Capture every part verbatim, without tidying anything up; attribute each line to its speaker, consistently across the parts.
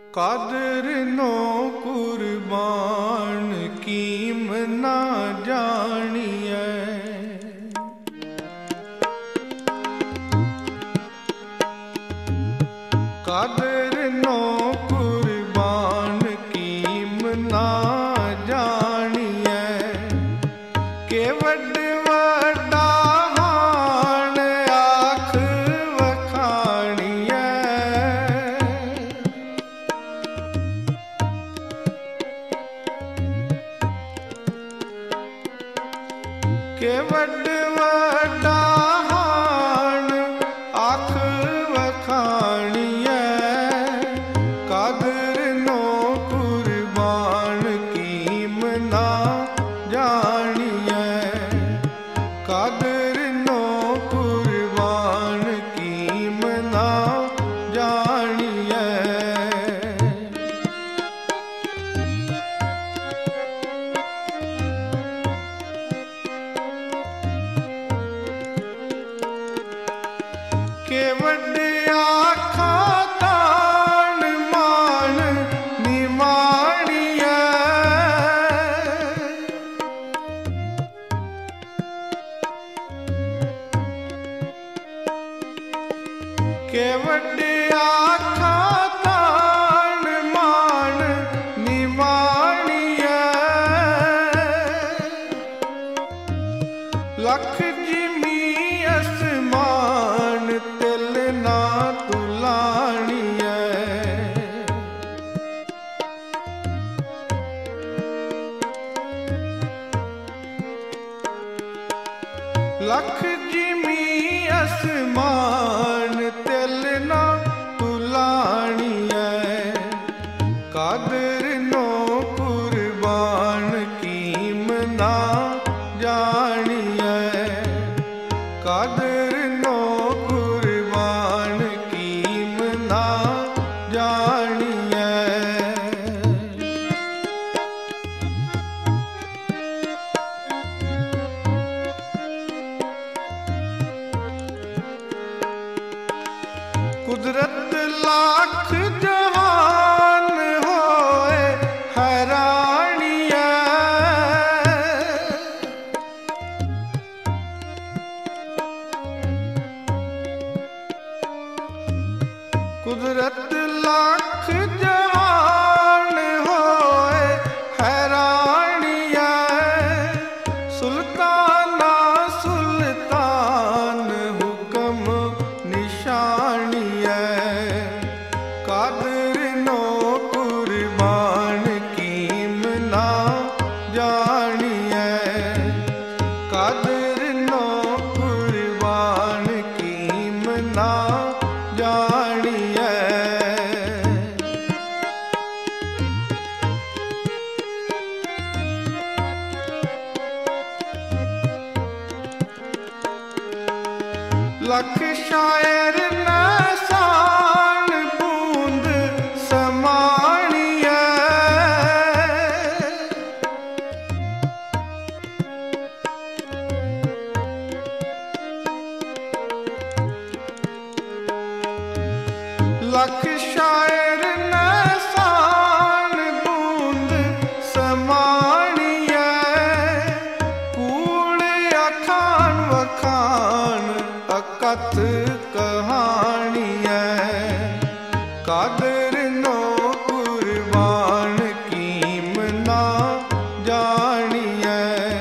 Speaker 1: Kader no कुर्बान कीम ना जानिए। कादर नो कुर्बान कीम ना जानिए। के वड वड्डा हाण आख वखाणिए। के वड वड्डा हाण आख वखाणिए। कादर नो कुर्बान कीम ना जानिए। कादर नो कुर्बान कीम ना जानिए। के वड्डिया खातान मान निमाणिए। के वड्डिया खातान मान निमाणिए। लख जिमी असमान तिल ना तुलाणिए। लख जिमी असमान तिल ना तुलाणिए। कादर नो कुर्बान कीम ना जानिए। कादर नो कुर्बान कीम ना जानिए। कुदरत लाख जहान होए हैरानिए। कुदरत लाख जहान होए हैरानिए। सुल्ताना सुल्तान हुक्म निशानिए। कादर नो कुर्बान कीम ना जानिए। कादर नो कुर्बान कीम ना जानिए। लख शायर नसान बूंद समाणिए। लख शायर नसान बूंद समाणिए। कूड़ अखान वखान अकथ कहाणिए। कादर नो कुर्बान कीम ना जानिए।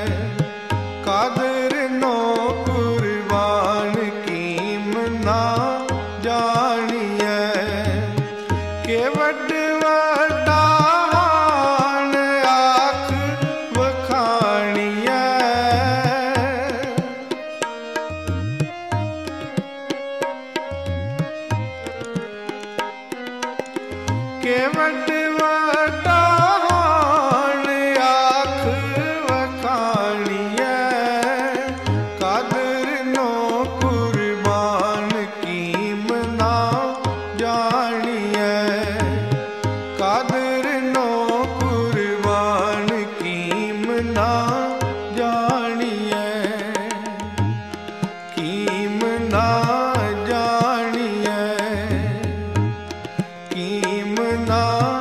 Speaker 1: कादर नो कुर्बान कीम ना जानिए। के वड वड्डा हाण आख वखाणिए। के वड वड्डा हाण आख वखाणिए। कादर नो कुर्बान कीम ना जानिए। कादर नो कुर्बान कीम ना जानिए। कीम ना जानिए। कीम ਨਾ